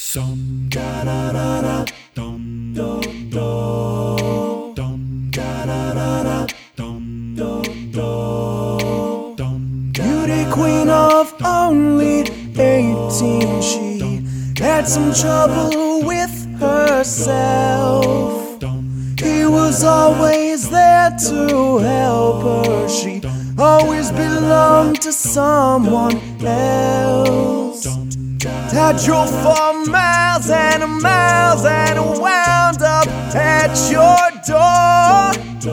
Dum da da da da dum dum dum dum da da da da dum dum dum. Beauty queen of only 18, she had some trouble with herself. He was always there to help her. She always belonged to someone else. I drove for miles and miles and wound up at your door.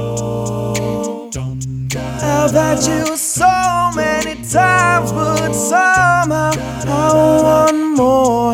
I've had you so many times, but somehow I want more.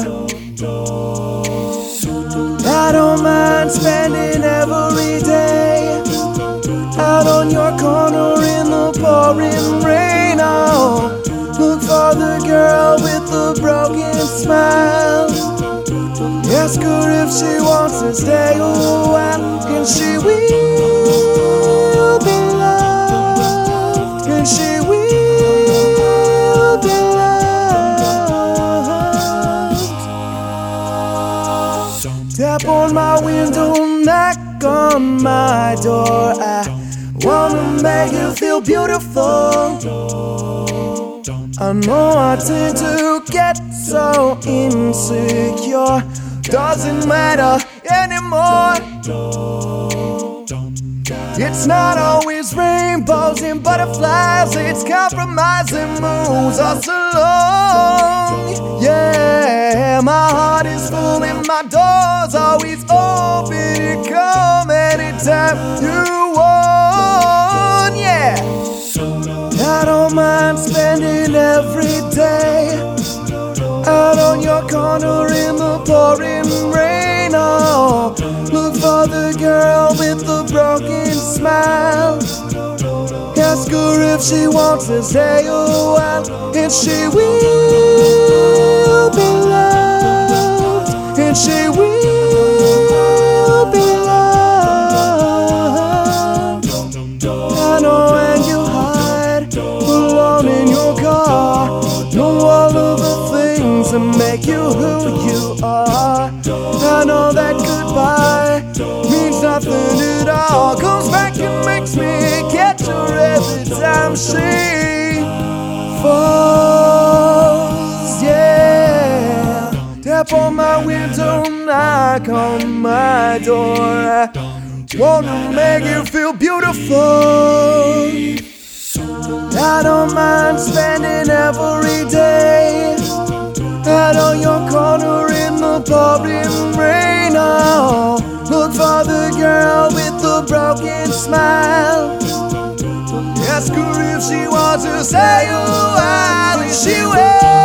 I don't mind spending every day out on your corner in the pouring rain. Oh, look for the girl with the broken smile. Ask her if she wants to stay a while, and she will be loved, and she will be loved. Tap on my window, knock on my door. I wanna make you feel beautiful. I know I tend to get so insecure. Doesn't matter anymore. It's not always rainbows and butterflies. It's compromising moves us along. Yeah, my heart is full and my door's always open. Come anytime you want. Yeah, I don't mind spending every day out on your corner in the pouring rain. Oh, look for the girl with the broken smile. Ask her if she wants to stay a while, and she will be loved, and she will be loved. I know when you hide alone in your car, know all of the things that make you who you are. I know that goodbye means nothing at all. Comes back and makes me catch her every time she falls. Yeah, tap on my window, knock on my door. I wanna make you feel beautiful. I don't mind spending every day out on your corner in the pouring rain. Oh, look for the girl with the broken smile. Ask her if she wants to stay a while, and she will.